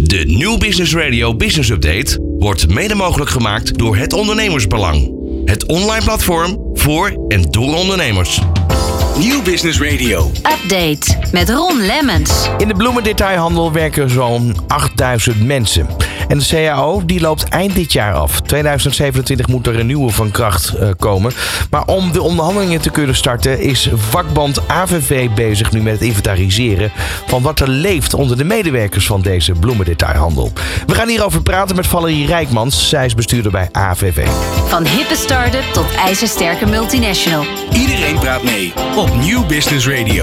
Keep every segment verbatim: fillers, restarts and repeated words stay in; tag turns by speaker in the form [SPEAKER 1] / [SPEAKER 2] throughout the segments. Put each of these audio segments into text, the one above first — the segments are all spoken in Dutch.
[SPEAKER 1] De Nieuw Business Radio Business Update wordt mede mogelijk gemaakt door Het Ondernemersbelang. Het online platform voor en door ondernemers.
[SPEAKER 2] Nieuw Business Radio.
[SPEAKER 3] Update met Ron Lemmens.
[SPEAKER 4] In de bloemendetailhandel werken zo'n achtduizend mensen. En de C A O die loopt eind dit jaar af. tweeduizend zevenentwintig moet er een nieuwe van kracht uh, komen. Maar om de onderhandelingen te kunnen starten is vakbond A V V bezig nu met het inventariseren van wat er leeft onder de medewerkers van deze bloemendetailhandel. We gaan hierover praten met Valerie Rijkmans. Zij is bestuurder bij A V V.
[SPEAKER 3] Van hippe start-up tot ijzersterke multinational.
[SPEAKER 2] Iedereen praat mee op Nieuw Business Radio.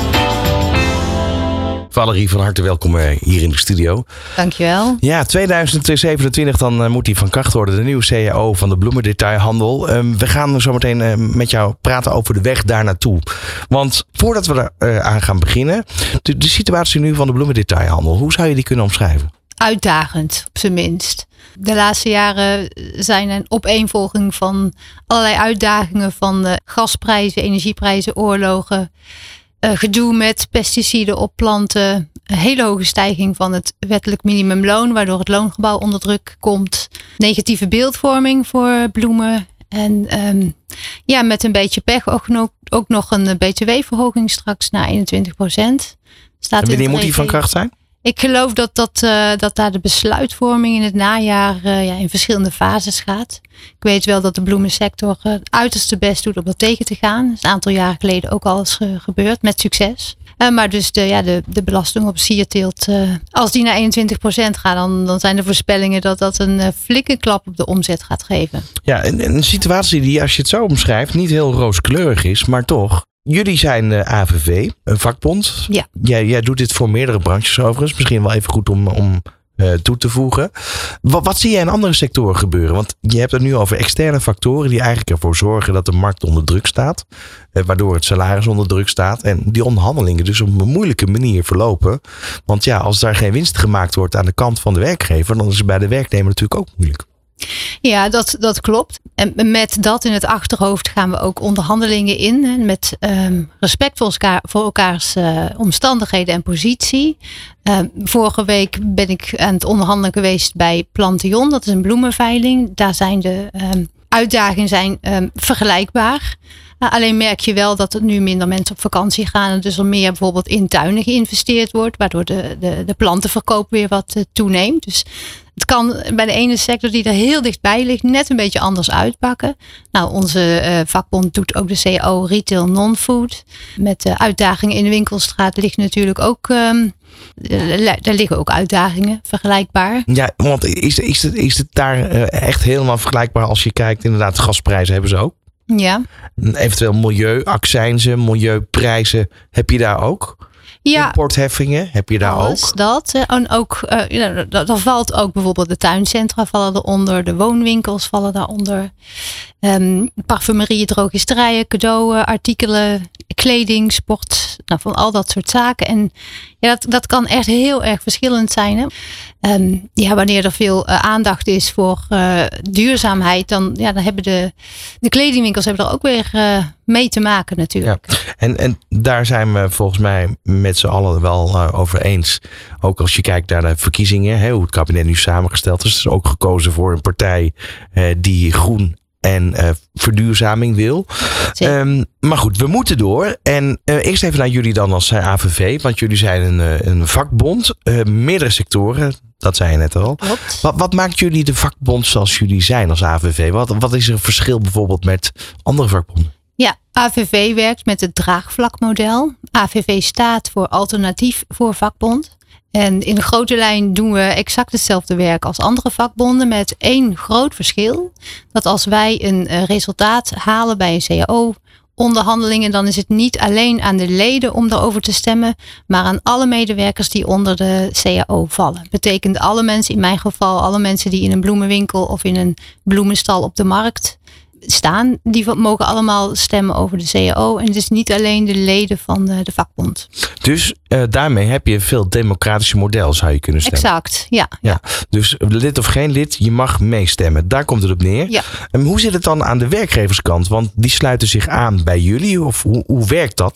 [SPEAKER 4] Valerie, van harte welkom hier in de studio.
[SPEAKER 5] Dankjewel.
[SPEAKER 4] Ja, tweeduizend zevenentwintig, dan uh, moet die van kracht worden. De nieuwe C A O van de bloemendetailhandel. Uh, we gaan zo meteen uh, met jou praten over de weg daar naartoe. Want voordat we daar uh, aan gaan beginnen, de, de situatie nu van de bloemendetailhandel, hoe zou je die kunnen omschrijven?
[SPEAKER 5] Uitdagend, op zijn minst. De laatste jaren zijn een opeenvolging van allerlei uitdagingen van uh, gasprijzen, energieprijzen, oorlogen. Uh, gedoe met pesticiden op planten. Een hele hoge stijging van het wettelijk minimumloon, waardoor het loongebouw onder druk komt. Negatieve beeldvorming voor bloemen. En um, ja, met een beetje pech ook nog, ook nog een B T W-verhoging straks naar eenentwintig procent. Staat
[SPEAKER 4] en wanneer moet die van kracht zijn?
[SPEAKER 5] Ik geloof dat, dat, uh, dat daar de besluitvorming in het najaar uh, ja, in verschillende fases gaat. Ik weet wel dat de bloemensector uh, het uiterste best doet om dat tegen te gaan. Dat is een aantal jaren geleden ook al eens uh, gebeurd met succes. Uh, maar dus de, ja, de, de belasting op sierteelt, uh, als die naar eenentwintig procent gaat, dan, dan zijn de voorspellingen dat dat een uh, flinke klap op de omzet gaat geven.
[SPEAKER 4] Ja, een, een situatie die, als je het zo omschrijft, niet heel rooskleurig is, maar toch. Jullie zijn uh, A V V, een vakbond.
[SPEAKER 5] Ja.
[SPEAKER 4] Jij, jij doet dit voor meerdere branches overigens. Misschien wel even goed om, om uh, toe te voegen. Wat, wat zie jij in andere sectoren gebeuren? Want je hebt het nu over externe factoren die eigenlijk ervoor zorgen dat de markt onder druk staat. Uh, waardoor het salaris onder druk staat. En die onderhandelingen dus op een moeilijke manier verlopen. Want ja, als daar geen winst gemaakt wordt aan de kant van de werkgever, dan is het bij de werknemer natuurlijk ook moeilijk.
[SPEAKER 5] Ja, dat, dat klopt. En met dat in het achterhoofd gaan we ook onderhandelingen in. Hè, met um, respect voor, elkaar, voor elkaars uh, omstandigheden en positie. Uh, vorige week ben ik aan het onderhandelen geweest bij Plantion. Dat is een bloemenveiling. Daar zijn de um, uitdagingen zijn, um, vergelijkbaar. Uh, alleen merk je wel dat er nu minder mensen op vakantie gaan. En dus er meer bijvoorbeeld in tuinen geïnvesteerd wordt. Waardoor de, de, de plantenverkoop weer wat uh, toeneemt. Dus het kan bij de ene sector die er heel dichtbij ligt net een beetje anders uitpakken. Nou, onze uh, vakbond doet ook de C A O Retail Non-Food. Met de uitdagingen in de winkelstraat ligt natuurlijk ook. Um, Daar liggen ook uitdagingen, vergelijkbaar.
[SPEAKER 4] Ja, want is, is, het, is het daar echt helemaal vergelijkbaar als je kijkt? Inderdaad, de gasprijzen hebben ze ook.
[SPEAKER 5] Ja.
[SPEAKER 4] Eventueel milieuaccijnzen, milieuprijzen. Heb je daar ook? Ja. Importheffingen, heb je daar
[SPEAKER 5] alles
[SPEAKER 4] ook?
[SPEAKER 5] Dat. En ook, uh, ja, daar valt ook bijvoorbeeld de tuincentra vallen eronder. De woonwinkels vallen daaronder. Um, parfumerieën, drogisterijen, cadeauartikelen, kleding, sport. Nou, van al dat soort zaken. En ja, dat, dat kan echt heel erg verschillend zijn. Hè? Um, ja, wanneer er veel uh, aandacht is voor uh, duurzaamheid, dan, ja, dan hebben de, de kledingwinkels hebben er ook weer uh, mee te maken natuurlijk.
[SPEAKER 4] Ja. En, en daar zijn we volgens mij met z'n allen wel uh, over eens. Ook als je kijkt naar de verkiezingen, hè, hoe het kabinet nu samengesteld is. Het is ook gekozen voor een partij uh, die groen en uh, verduurzaming wil. Um, maar goed, we moeten door. En uh, eerst even naar jullie dan als A V V. Want jullie zijn een, uh, een vakbond. Uh, meerdere sectoren. Dat zei je net al. Wat, wat maakt jullie de vakbond zoals jullie zijn als A V V? Wat, wat is er een verschil bijvoorbeeld met andere vakbonden?
[SPEAKER 5] Ja, A V V werkt met het draagvlakmodel. A V V staat voor alternatief voor vakbond. En in de grote lijn doen we exact hetzelfde werk als andere vakbonden met één groot verschil. Dat als wij een resultaat halen bij een C A O-onderhandelingen, dan is het niet alleen aan de leden om daarover te stemmen, maar aan alle medewerkers die onder de C A O vallen. Betekent alle mensen, in mijn geval alle mensen die in een bloemenwinkel of in een bloemenstal op de markt staan, die mogen allemaal stemmen over de C A O. En het is niet alleen de leden van de, de vakbond.
[SPEAKER 4] Dus uh, daarmee heb je een veel democratische model, zou je kunnen stemmen.
[SPEAKER 5] Exact, ja.
[SPEAKER 4] ja. ja. Dus lid of geen lid, je mag meestemmen. Daar komt het op neer.
[SPEAKER 5] Ja.
[SPEAKER 4] En hoe zit het dan aan de werkgeverskant? Want die sluiten zich aan bij jullie. Of hoe, hoe werkt dat?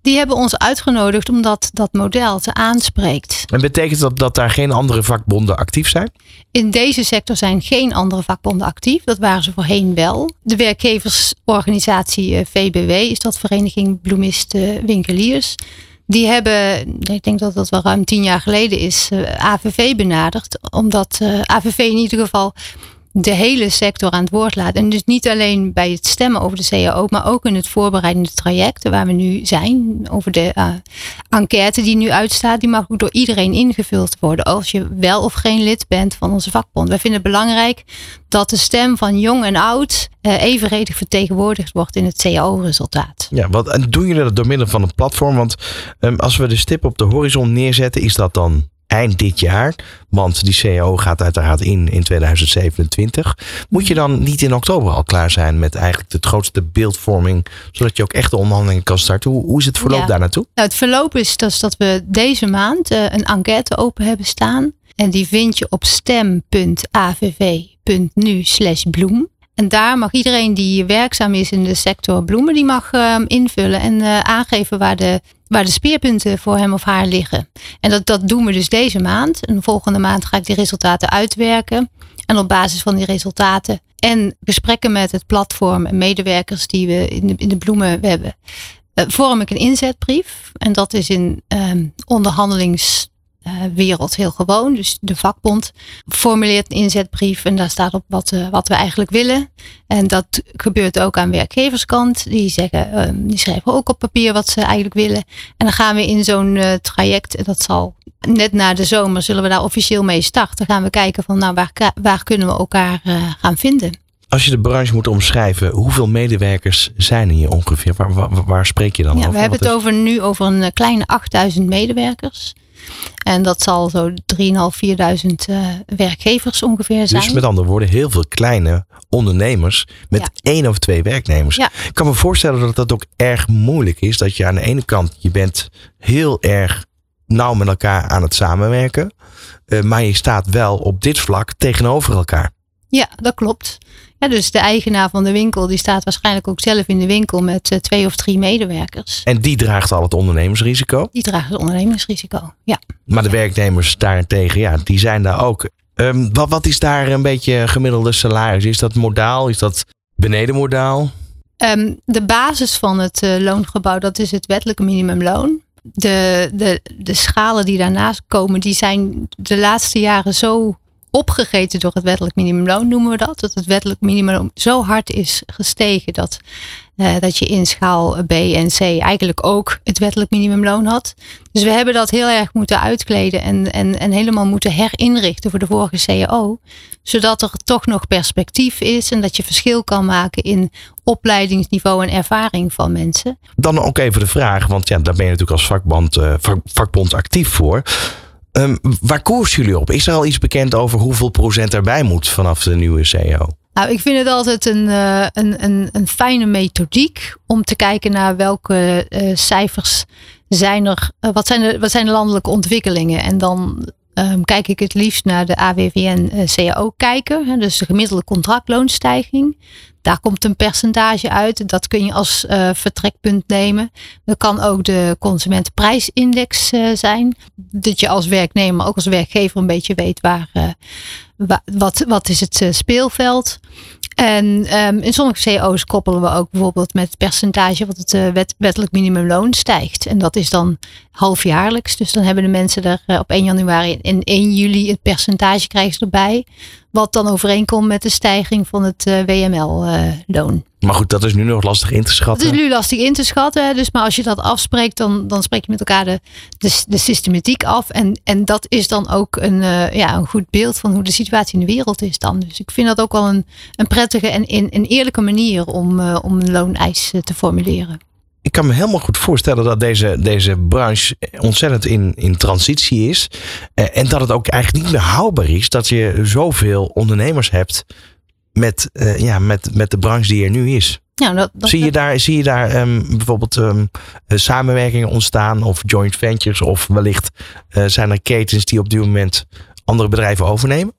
[SPEAKER 5] Die hebben ons uitgenodigd omdat dat model ze aanspreekt.
[SPEAKER 4] En betekent dat dat daar geen andere vakbonden actief zijn?
[SPEAKER 5] In deze sector zijn geen andere vakbonden actief. Dat waren ze voorheen wel. De werkgeversorganisatie V B W is dat, Vereniging Bloemisten Winkeliers. Die hebben, ik denk dat dat wel ruim tien jaar geleden is, A V V benaderd. Omdat A V V in ieder geval de hele sector aan het woord laat. En dus niet alleen bij het stemmen over de C A O, maar ook in het voorbereidende traject waar we nu zijn. Over de uh, enquête die nu uitstaat. Die mag ook door iedereen ingevuld worden. Als je wel of geen lid bent van onze vakbond. Wij vinden het belangrijk dat de stem van jong en oud uh, evenredig vertegenwoordigd wordt in het C A O-resultaat.
[SPEAKER 4] Ja, wat, en doen jullie dat door middel van een platform? Want um, als we de stip op de horizon neerzetten, is dat dan eind dit jaar, want die C A O gaat uiteraard in in tweeduizend zevenentwintig. Moet je dan niet in oktober al klaar zijn met eigenlijk de grootste beeldvorming, zodat je ook echt de onderhandelingen kan starten? Hoe, hoe is het verloop ja. daar naartoe?
[SPEAKER 5] Nou, het verloop is dus dat we deze maand uh, een enquête open hebben staan. En die vind je op stem punt a v v punt n u slash bloem. En daar mag iedereen die werkzaam is in de sector bloemen, die mag uh, invullen en uh, aangeven waar de, waar de speerpunten voor hem of haar liggen. En dat, dat doen we dus deze maand. En volgende maand ga ik die resultaten uitwerken. En op basis van die resultaten en gesprekken met het platform en medewerkers die we in de, in de bloemen hebben, uh, vorm ik een inzetbrief. En dat is in um, onderhandelings Uh, wereld heel gewoon. Dus de vakbond formuleert een inzetbrief en daar staat op wat, uh, wat we eigenlijk willen. En dat gebeurt ook aan werkgeverskant. Die zeggen, uh, die schrijven ook op papier wat ze eigenlijk willen. En dan gaan we in zo'n uh, traject, en dat zal net na de zomer, zullen we daar officieel mee starten. Dan gaan we kijken van nou waar, waar kunnen we elkaar uh, gaan vinden.
[SPEAKER 4] Als je de branche moet omschrijven, hoeveel medewerkers zijn er hier ongeveer? Waar, waar, waar spreek je dan
[SPEAKER 5] ja,
[SPEAKER 4] over?
[SPEAKER 5] We hebben het over nu over een kleine achtduizend medewerkers. En dat zal zo drieduizend vierduizend vierduizend uh, werkgevers ongeveer zijn.
[SPEAKER 4] Dus met andere woorden, heel veel kleine ondernemers met ja. één of twee werknemers. Ja. Ik kan me voorstellen dat dat ook erg moeilijk is. Dat je aan de ene kant, je bent heel erg nauw met elkaar aan het samenwerken. Uh, maar je staat wel op dit vlak tegenover elkaar.
[SPEAKER 5] Ja, dat klopt. Ja, dus de eigenaar van de winkel die staat waarschijnlijk ook zelf in de winkel met uh, twee of drie medewerkers.
[SPEAKER 4] En die draagt al het ondernemersrisico?
[SPEAKER 5] Die draagt het ondernemersrisico, ja.
[SPEAKER 4] Maar de werknemers daarentegen, ja, die zijn daar ook. Um, wat, wat is daar een beetje gemiddelde salaris? Is dat modaal? Is dat benedenmodaal?
[SPEAKER 5] Um, de basis van het uh, loongebouw, dat is het wettelijke minimumloon. De, de, de schalen die daarnaast komen, die zijn de laatste jaren zo opgegeten door het wettelijk minimumloon, noemen we dat. Dat het wettelijk minimumloon zo hard is gestegen dat, uh, dat je in schaal B en C eigenlijk ook het wettelijk minimumloon had. Dus we hebben dat heel erg moeten uitkleden en, en, en helemaal moeten herinrichten voor de vorige C A O. Zodat er toch nog perspectief is en dat je verschil kan maken in opleidingsniveau en ervaring van mensen.
[SPEAKER 4] Dan ook even de vraag, want ja, daar ben je natuurlijk als vakbond, uh, vak, vakbond actief voor. Um, waar koersen jullie op? Is er al iets bekend over hoeveel procent erbij moet vanaf de nieuwe C A O?
[SPEAKER 5] Nou, ik vind het altijd een, uh, een, een, een fijne methodiek om te kijken naar welke uh, cijfers zijn er. Uh, wat, zijn de, wat zijn de landelijke ontwikkelingen? En dan um, kijk ik het liefst naar de A W V N uh, C A O-kijker. Hè, dus de gemiddelde contractloonstijging. Daar komt een percentage uit. Dat kun je als uh, vertrekpunt nemen. Dat kan ook de consumentenprijsindex uh, zijn. Dat je als werknemer, maar ook als werkgever een beetje weet waar, uh, wa- wat, wat is het uh, speelveld. En um, in sommige C A O's koppelen we ook bijvoorbeeld met het percentage wat het uh, wet, wettelijk minimumloon stijgt. En dat is dan halfjaarlijks. Dus dan hebben de mensen er uh, op één januari en één juli het percentage krijgen ze erbij. Wat dan overeenkomt met de stijging van het uh, W M L-loon. Uh,
[SPEAKER 4] maar goed, dat is nu nog lastig in te schatten.
[SPEAKER 5] Dat is nu lastig in te schatten. Dus maar als je dat afspreekt, dan, dan spreek je met elkaar de, de, de systematiek af. En, en dat is dan ook een, uh, ja, een goed beeld van hoe de situatie in de wereld is dan. Dus ik vind dat ook wel een, een prettige en een, een eerlijke manier om, uh, om een looneis te formuleren.
[SPEAKER 4] Ik kan me helemaal goed voorstellen dat deze, deze branche ontzettend in, in transitie is. Eh, en dat het ook eigenlijk niet meer houdbaar is dat je zoveel ondernemers hebt met, uh, ja, met, met de branche die er nu is.
[SPEAKER 5] Ja, dat, dat,
[SPEAKER 4] zie je daar, zie je daar um, bijvoorbeeld um, samenwerkingen ontstaan of joint ventures of wellicht uh, zijn er ketens die op dit moment andere bedrijven overnemen?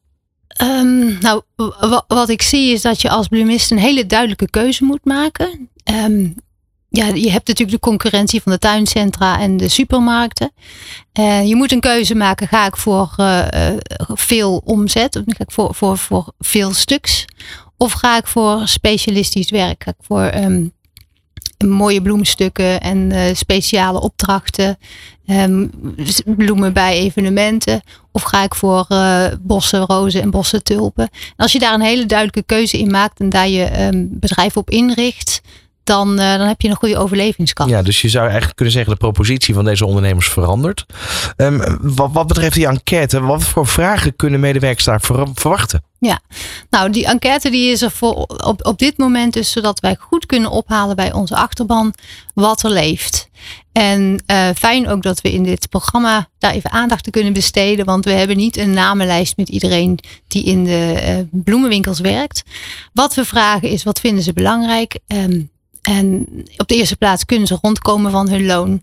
[SPEAKER 5] Um, nou, w- wat ik zie is dat je als bloemist een hele duidelijke keuze moet maken. Um, ja, je hebt natuurlijk de concurrentie van de tuincentra en de supermarkten. Uh, je moet een keuze maken. Ga ik voor uh, uh, veel omzet? Of ga ik voor, voor, voor veel stuks? Of ga ik voor specialistisch werk? Ga ik voor um, mooie bloemstukken en uh, speciale opdrachten? Um, bloemen bij evenementen? Of ga ik voor uh, bossen rozen en bossen tulpen? En als je daar een hele duidelijke keuze in maakt en daar je um, bedrijf op inricht, Dan, uh, dan heb je een goede overlevingskans.
[SPEAKER 4] Ja, dus je zou eigenlijk kunnen zeggen de propositie van deze ondernemers verandert. Um, wat, wat betreft die enquête, wat voor vragen kunnen medewerkers daar ver- verwachten?
[SPEAKER 5] Ja, nou die enquête die is er voor op, op dit moment dus zodat wij goed kunnen ophalen bij onze achterban wat er leeft. En uh, fijn ook dat we in dit programma daar even aandacht te kunnen besteden. Want we hebben niet een namenlijst met iedereen die in de uh, bloemenwinkels werkt. Wat we vragen is, wat vinden ze belangrijk? Um, En op de eerste plaats kunnen ze rondkomen van hun loon.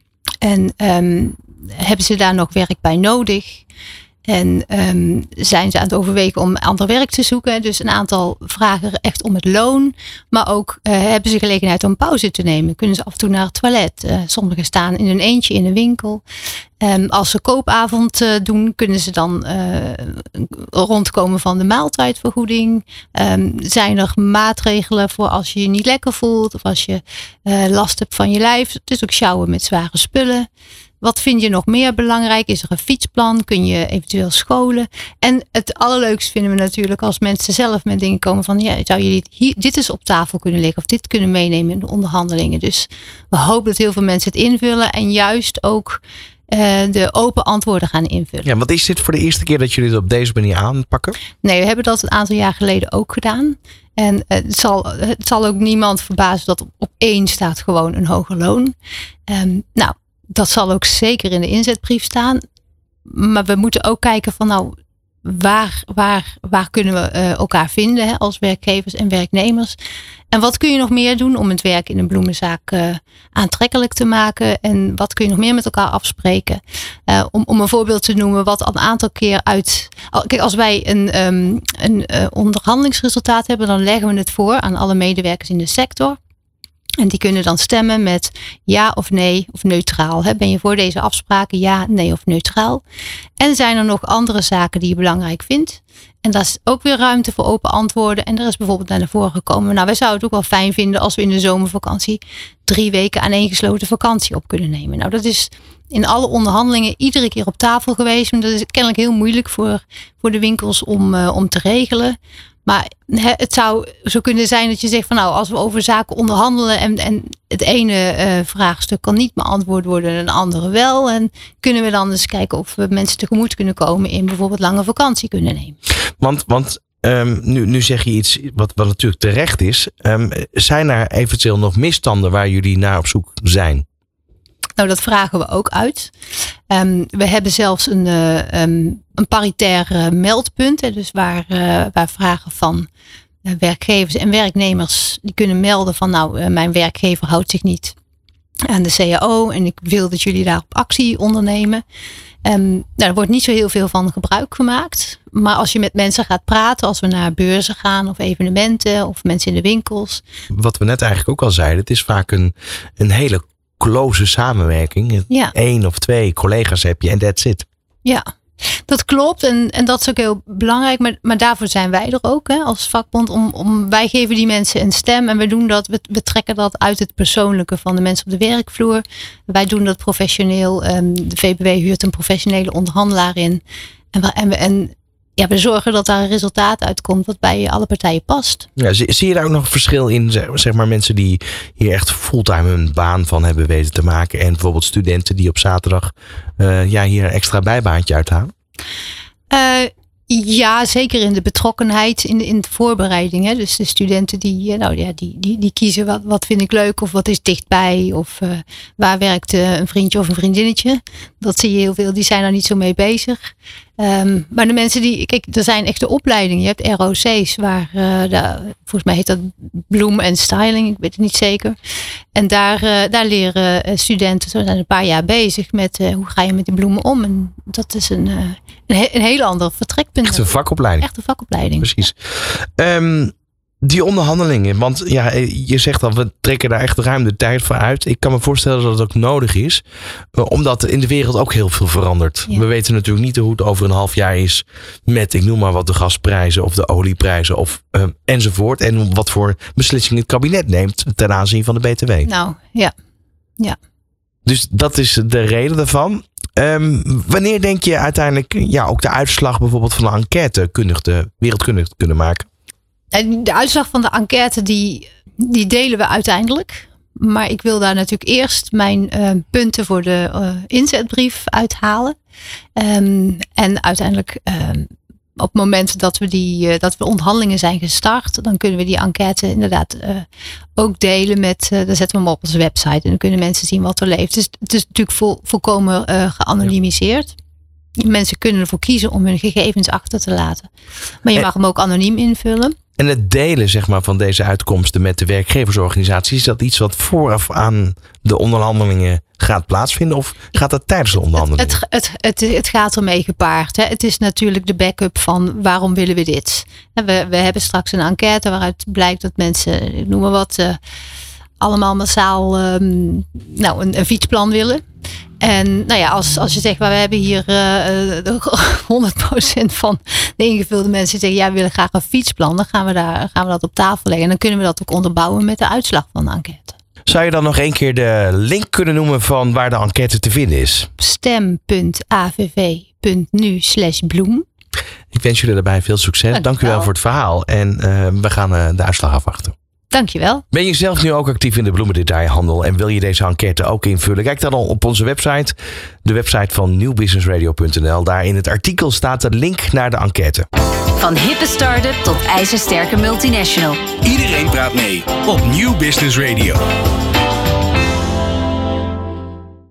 [SPEAKER 5] En um, hebben ze daar nog werk bij nodig? En um, zijn ze aan het overwegen om ander werk te zoeken? Dus een aantal vragen echt om het loon. Maar ook uh, hebben ze gelegenheid om pauze te nemen? Kunnen ze af en toe naar het toilet? Uh, sommigen staan in hun eentje in een winkel. Um, als ze koopavond uh, doen, kunnen ze dan uh, rondkomen van de maaltijdvergoeding. Um, zijn er maatregelen voor als je je niet lekker voelt of als je uh, last hebt van je lijf? Het is ook sjouwen met zware spullen. Wat vind je nog meer belangrijk? Is er een fietsplan? Kun je eventueel scholen? En het allerleukste vinden we natuurlijk als mensen zelf met dingen komen van, ja, zou je dit, hier, dit eens op tafel kunnen liggen of dit kunnen meenemen in de onderhandelingen. Dus we hopen dat heel veel mensen het invullen en juist ook uh, de open antwoorden gaan invullen.
[SPEAKER 4] Ja, wat is dit voor de eerste keer dat jullie het op deze manier aanpakken?
[SPEAKER 5] Nee, we hebben dat een aantal jaar geleden ook gedaan. En uh, het, zal, het zal ook niemand verbazen dat op, op één staat gewoon een hoger loon. Um, nou, dat zal ook zeker in de inzetbrief staan. Maar we moeten ook kijken van nou, waar, waar, waar kunnen we uh, elkaar vinden hè, als werkgevers en werknemers. En wat kun je nog meer doen om het werk in een bloemenzaak uh, aantrekkelijk te maken? En wat kun je nog meer met elkaar afspreken? Uh, om, om een voorbeeld te noemen wat al een aantal keer uit... Kijk, als wij een, um, een uh, onderhandelingsresultaat hebben, dan leggen we het voor aan alle medewerkers in de sector. En die kunnen dan stemmen met ja of nee of neutraal. Ben je voor deze afspraken ja, nee of neutraal? En zijn er nog andere zaken die je belangrijk vindt? En daar is ook weer ruimte voor open antwoorden. En er is bijvoorbeeld naar voren gekomen. Nou, wij zouden het ook wel fijn vinden als we in de zomervakantie drie weken aaneengesloten vakantie op kunnen nemen. Nou, dat is in alle onderhandelingen iedere keer op tafel geweest. Maar dat is kennelijk heel moeilijk voor, voor de winkels om, uh, om te regelen. Maar het zou zo kunnen zijn dat je zegt van nou, als we over zaken onderhandelen en, en het ene uh, vraagstuk kan niet beantwoord worden en een andere wel. En kunnen we dan eens kijken of we mensen tegemoet kunnen komen in bijvoorbeeld lange vakantie kunnen nemen.
[SPEAKER 4] Want, want um, nu, nu zeg je iets wat, wat natuurlijk terecht is. Um, zijn er eventueel nog misstanden waar jullie naar op zoek zijn?
[SPEAKER 5] Nou, dat vragen we ook uit. Um, we hebben zelfs een, uh, um, een paritair uh, meldpunt. Hè, dus waar, uh, waar vragen van uh, werkgevers en werknemers die kunnen melden van nou, uh, mijn werkgever houdt zich niet aan de C A O en ik wil dat jullie daarop actie ondernemen. Um, nou, er wordt niet zo heel veel van gebruik gemaakt. Maar als je met mensen gaat praten, als we naar beurzen gaan of evenementen of mensen in de winkels.
[SPEAKER 4] Wat we net eigenlijk ook al zeiden, het is vaak een, een hele close samenwerking. Ja. Eén of twee collega's heb je en that's it.
[SPEAKER 5] Ja, dat klopt. En, en dat is ook heel belangrijk. Maar, maar daarvoor zijn wij er ook hè, als vakbond. Om, om, wij geven die mensen een stem. En we doen dat, we, we trekken dat uit het persoonlijke van de mensen op de werkvloer. Wij doen dat professioneel. Um, de V B W huurt een professionele onderhandelaar in. En, en, we, en ja, we zorgen dat daar een resultaat uitkomt wat bij alle partijen past. Ja,
[SPEAKER 4] zie, zie je daar ook nog een verschil in, zeg maar mensen die hier echt fulltime hun baan van hebben weten te maken en bijvoorbeeld studenten die op zaterdag uh, ja, hier een extra bijbaantje uithalen?
[SPEAKER 5] Uh, ja, zeker in de betrokkenheid, in de, in de voorbereiding. Hè. Dus de studenten die, nou, ja, die, die, die kiezen wat, wat vind ik leuk of wat is dichtbij of uh, waar werkt uh, een vriendje of een vriendinnetje. Dat zie je heel veel, die zijn daar niet zo mee bezig. Um, maar de mensen die, kijk, er zijn echte opleidingen. Je hebt R O C's waar, uh, de, volgens mij heet dat bloem en styling, ik weet het niet zeker. En daar, uh, daar leren studenten, zo zijn een paar jaar bezig met uh, hoe ga je met die bloemen om. En dat is een, uh, een, he- een heel ander vertrekpunt.
[SPEAKER 4] Echt een vakopleiding.
[SPEAKER 5] Echt een vakopleiding.
[SPEAKER 4] Precies. Ja. Um, Die onderhandelingen, want ja, je zegt al, we trekken daar echt ruim de tijd voor uit. Ik kan me voorstellen dat het ook nodig is, omdat er in de wereld ook heel veel verandert. Ja. We weten natuurlijk niet hoe het over een half jaar is met, ik noem maar wat, de gasprijzen of de olieprijzen of uh, enzovoort. En wat voor beslissingen het kabinet neemt ten aanzien van de B T W.
[SPEAKER 5] Nou, ja. ja.
[SPEAKER 4] Dus dat is de reden daarvan. Um, wanneer denk je uiteindelijk ja, ook de uitslag bijvoorbeeld van de enquête kundig wereldkundig te kunnen maken?
[SPEAKER 5] De uitslag van de enquête die, die delen we uiteindelijk. Maar ik wil daar natuurlijk eerst mijn uh, punten voor de uh, inzetbrief uithalen. Um, en uiteindelijk um, op het moment dat we die uh, dat we onderhandelingen zijn gestart, dan kunnen we die enquête inderdaad uh, ook delen met, uh, dan zetten we hem op onze website en dan kunnen mensen zien wat er leeft. Dus het is natuurlijk vol, volkomen uh, geanonimiseerd. Mensen kunnen ervoor kiezen om hun gegevens achter te laten. Maar je mag hem ook anoniem invullen.
[SPEAKER 4] En het delen zeg maar, van deze uitkomsten met de werkgeversorganisaties, is dat iets wat vooraf aan de onderhandelingen gaat plaatsvinden? Of gaat dat tijdens de onderhandelingen?
[SPEAKER 5] Het, het, het, het, het gaat ermee gepaard. Hè. Het is natuurlijk de backup van waarom willen we dit? We, we hebben straks een enquête waaruit blijkt dat mensen, ik noem maar wat, uh, allemaal massaal um, nou, een, een fietsplan willen. En nou ja, als, als je zegt, maar we hebben hier uh, honderd procent van de ingevulde mensen die zeggen, ja, we willen graag een fietsplan. Dan gaan we, daar, gaan we dat op tafel leggen. En dan kunnen we dat ook onderbouwen met de uitslag van de enquête.
[SPEAKER 4] Zou je dan nog één keer de link kunnen noemen van waar de enquête te vinden is?
[SPEAKER 5] stem.avv.nu slash bloem.
[SPEAKER 4] Ik wens jullie daarbij veel succes. Dank, Dank u wel voor het verhaal. En uh, we gaan uh, de uitslag afwachten.
[SPEAKER 5] Dankjewel.
[SPEAKER 4] Ben je zelf nu ook actief in de bloemendetailhandel en wil je deze enquête ook invullen? Kijk dan al op onze website, de website van nieuw business radio punt n l. Daar in het artikel staat de link naar de enquête.
[SPEAKER 3] Van hippe start-up tot ijzersterke multinational.
[SPEAKER 2] Iedereen praat mee op Nieuw Business Radio.